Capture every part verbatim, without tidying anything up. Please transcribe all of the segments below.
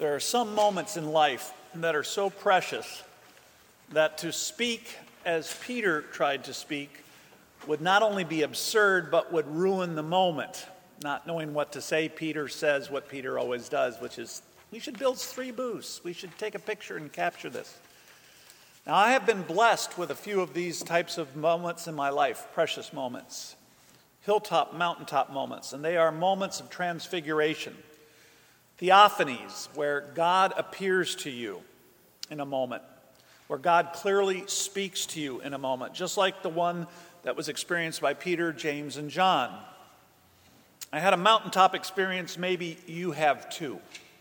There are some moments in life that are so precious that to speak as Peter tried to speak would not only be absurd, but would ruin the moment. Not knowing what to say, Peter says what Peter always does, which is, we should build three booths. We should take a picture and capture this. Now, I have been blessed with a few of these types of moments in my life, precious moments, hilltop, mountaintop moments, and they are moments of transfiguration. Theophanies, where God appears to you in a moment, where God clearly speaks to you in a moment, just like the one that was experienced by Peter, James, and John. I had a mountaintop experience, maybe you have too.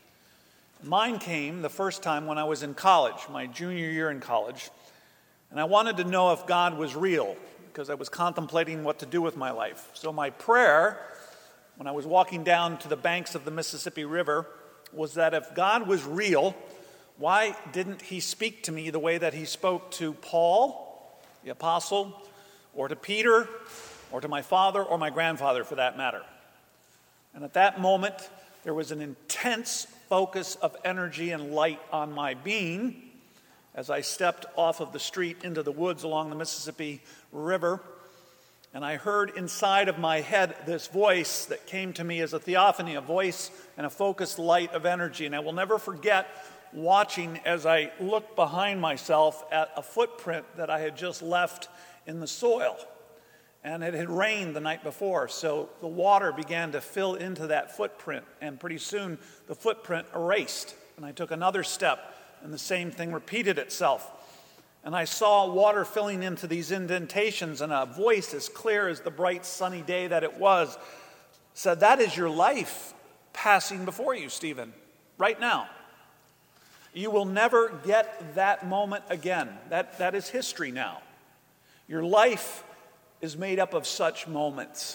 Mine came the first time when I was in college, my junior year in college, and I wanted to know if God was real because I was contemplating what to do with my life. So my prayer, when I was walking down to the banks of the Mississippi River, was that if God was real, why didn't he speak to me the way that he spoke to Paul, the apostle, or to Peter, or to my father, or my grandfather for that matter? And at that moment, there was an intense focus of energy and light on my being as I stepped off of the street into the woods along the Mississippi River. And I heard inside of my head this voice that came to me as a theophany, a voice and a focused light of energy. And I will never forget watching as I looked behind myself at a footprint that I had just left in the soil. And it had rained the night before, so the water began to fill into that footprint. And pretty soon, the footprint erased. And I took another step, and the same thing repeated itself. And I saw water filling into these indentations, and a voice as clear as the bright sunny day that it was said, "That is your life passing before you, Stephen, right now. You will never get that moment again. That, that is history now. Your life is made up of such moments."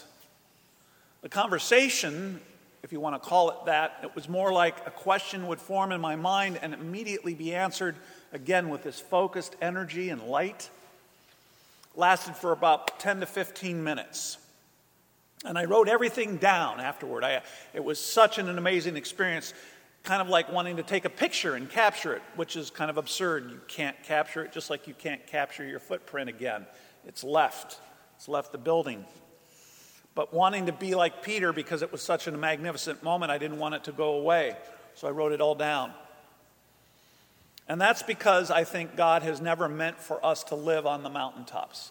The conversation, if you want to call it that, it was more like a question would form in my mind and immediately be answered again with this focused energy and light. Lasted for about ten to fifteen minutes. And I wrote everything down afterward. I, it was such an amazing experience, kind of like wanting to take a picture and capture it, which is kind of absurd. You can't capture it, just like you can't capture your footprint again. It's left. It's left the building. But wanting to be like Peter, because it was such a magnificent moment, I didn't want it to go away. So I wrote it all down. And that's because I think God has never meant for us to live on the mountaintops.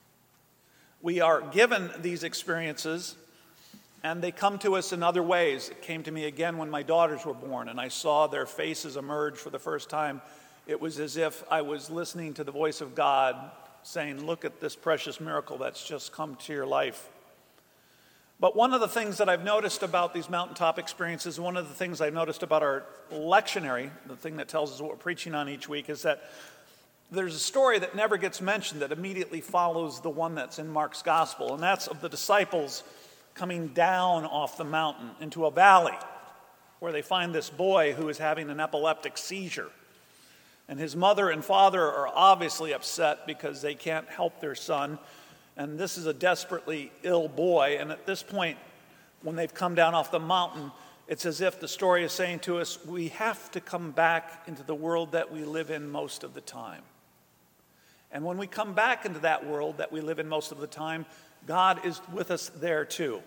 We are given these experiences, and they come to us in other ways. It came to me again when my daughters were born, and I saw their faces emerge for the first time. It was as if I was listening to the voice of God saying, "Look at this precious miracle that's just come to your life." But one of the things that I've noticed about these mountaintop experiences, one of the things I've noticed about our lectionary, the thing that tells us what we're preaching on each week, is that there's a story that never gets mentioned that immediately follows the one that's in Mark's gospel, and that's of the disciples coming down off the mountain into a valley where they find this boy who is having an epileptic seizure. And his mother and father are obviously upset because they can't help their son. And this is a desperately ill boy. And at this point, when they've come down off the mountain, it's as if the story is saying to us, we have to come back into the world that we live in most of the time. And when we come back into that world that we live in most of the time, God is with us there too.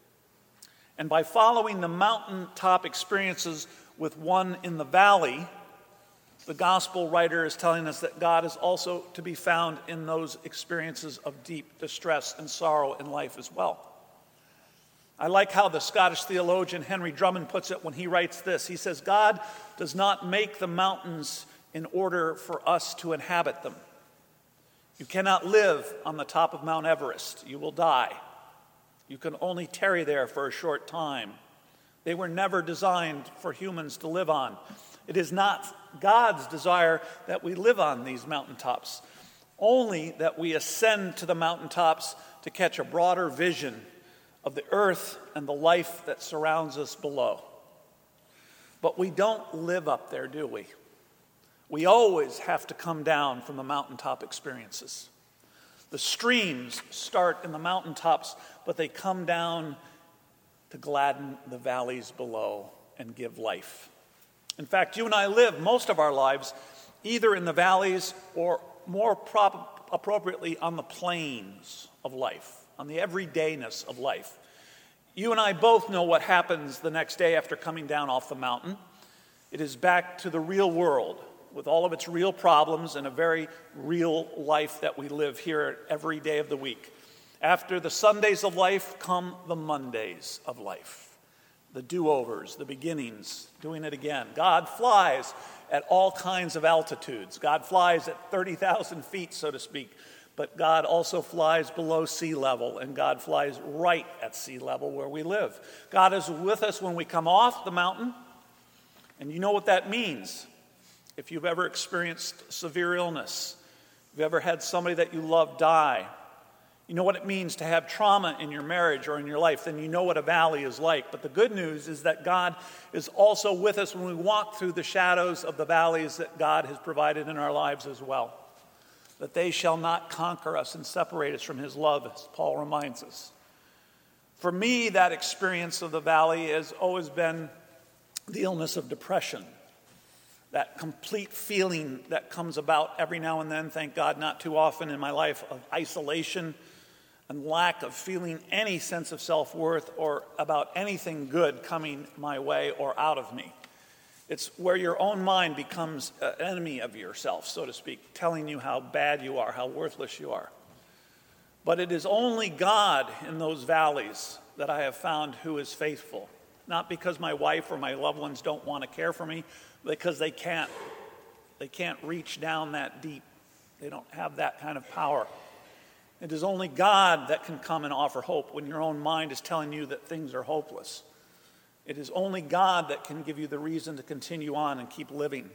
And by following the mountaintop experiences with one in the valley, the gospel writer is telling us that God is also to be found in those experiences of deep distress and sorrow in life as well. I like how the Scottish theologian Henry Drummond puts it when he writes this. He says, "God does not make the mountains in order for us to inhabit them. You cannot live on the top of Mount Everest. You will die. You can only tarry there for a short time. They were never designed for humans to live on. It is not God's desire that we live on these mountaintops, only that we ascend to the mountaintops to catch a broader vision of the earth and the life that surrounds us below." But we don't live up there, do we? We always have to come down from the mountaintop experiences. The streams start in the mountaintops, but they come down to gladden the valleys below and give life. In fact, you and I live most of our lives either in the valleys or more prop- appropriately on the plains of life, on the everydayness of life. You and I both know what happens the next day after coming down off the mountain. It is back to the real world with all of its real problems and a very real life that we live here every day of the week. After the Sundays of life come the Mondays of life, the do-overs, the beginnings, doing it again. God flies at all kinds of altitudes. God flies at thirty thousand feet, so to speak, but God also flies below sea level, and God flies right at sea level where we live. God is with us when we come off the mountain, and you know what that means. If you've ever experienced severe illness, if you've ever had somebody that you love die, you know what it means to have trauma in your marriage or in your life, then you know what a valley is like. But the good news is that God is also with us when we walk through the shadows of the valleys that God has provided in our lives as well. That they shall not conquer us and separate us from his love, as Paul reminds us. For me, that experience of the valley has always been the illness of depression. That complete feeling that comes about every now and then, thank God not too often in my life, of isolation and lack of feeling any sense of self-worth or about anything good coming my way or out of me. It's where your own mind becomes an enemy of yourself, so to speak, telling you how bad you are, how worthless you are. But it is only God in those valleys that I have found who is faithful. Not because my wife or my loved ones don't want to care for me, because they can't. They can't reach down that deep. They don't have that kind of power. It is only God that can come and offer hope when your own mind is telling you that things are hopeless. It is only God that can give you the reason to continue on and keep living.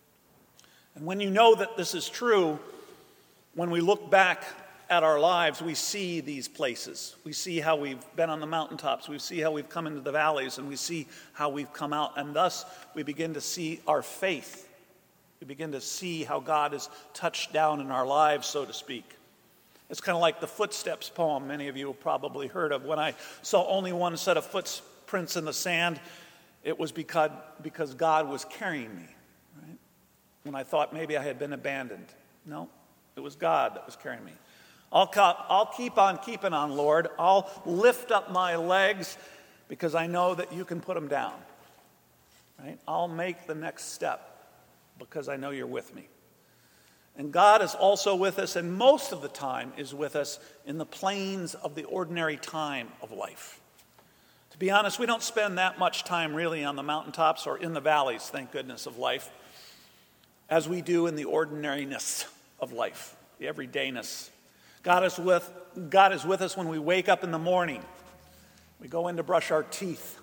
And when you know that this is true, when we look back at our lives, we see these places. We see how we've been on the mountaintops. We see how we've come into the valleys, and we see how we've come out. And thus, we begin to see our faith. We begin to see how God has touched down in our lives, so to speak. It's kind of like the Footsteps poem many of you have probably heard of. When I saw only one set of footprints in the sand, it was because, because God was carrying me. Right? When I thought maybe I had been abandoned. No, it was God that was carrying me. I'll, I'll keep on keeping on, Lord. I'll lift up my legs because I know that you can put them down. Right? I'll make the next step because I know you're with me. And God is also with us, and most of the time is with us in the plains of the ordinary time of life. To be honest, we don't spend that much time really on the mountaintops or in the valleys, thank goodness, of life, as we do in the ordinariness of life, the everydayness. God is with, God is with us when we wake up in the morning. We go in to brush our teeth.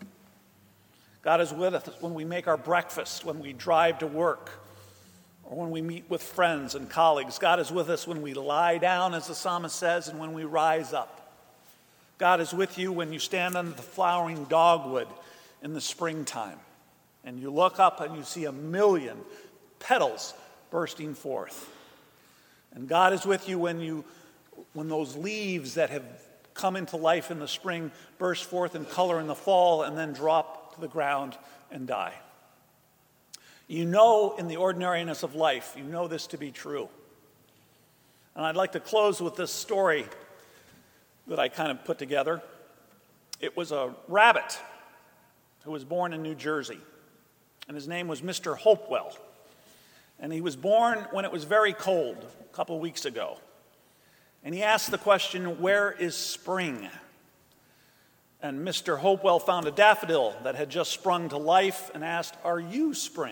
God is with us when we make our breakfast, when we drive to work, or when we meet with friends and colleagues. God is with us when we lie down, as the psalmist says, and when we rise up. God is with you when you stand under the flowering dogwood in the springtime, and you look up and you see a million petals bursting forth. And God is with you when you, when those leaves that have come into life in the spring burst forth in color in the fall and then drop to the ground and die. You know in the ordinariness of life, you know this to be true. And I'd like to close with this story that I kind of put together. It was a rabbit who was born in New Jersey, and his name was Mister Hopewell. And he was born when it was very cold, a couple of weeks ago. And he asked the question, where is spring? And Mister Hopewell found a daffodil that had just sprung to life and asked, are you spring?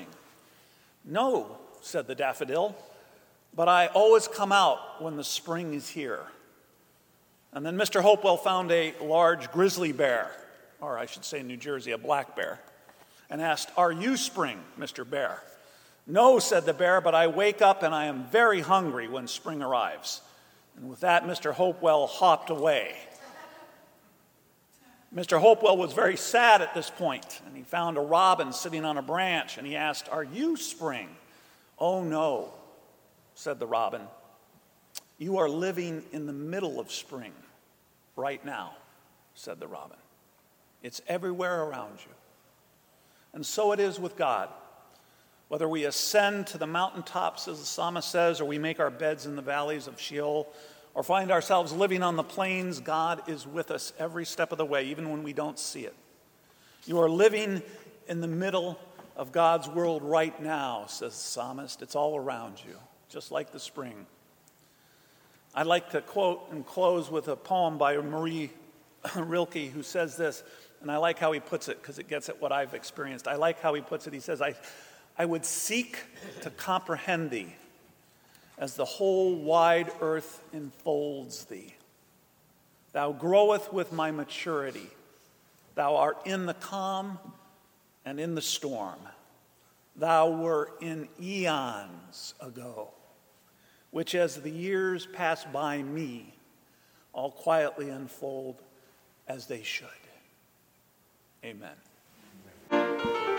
No, said the daffodil, but I always come out when the spring is here. And then Mister Hopewell found a large grizzly bear, or I should say in New Jersey, a black bear, and asked, are you spring, Mister Bear? No, said the bear, but I wake up and I am very hungry when spring arrives. And with that, Mister Hopewell hopped away. Mister Hopewell was very sad at this point, and he found a robin sitting on a branch, and he asked, are you spring? Oh, no, said the robin. You are living in the middle of spring right now, said the robin. It's everywhere around you. And so it is with God. Whether we ascend to the mountaintops, as the psalmist says, or we make our beds in the valleys of Sheol, or find ourselves living on the plains, God is with us every step of the way, even when we don't see it. You are living in the middle of God's world right now, says the psalmist. It's all around you, just like the spring. I'd like to quote and close with a poem by Marie Rilke, who says this, and I like how he puts it because it gets at what I've experienced. I like how he puts it. He says, I, I would seek to comprehend thee as the whole wide earth enfolds thee. Thou groweth with my maturity. Thou art in the calm and in the storm. Thou were in eons ago, which as the years pass by me, all quietly unfold as they should. Amen.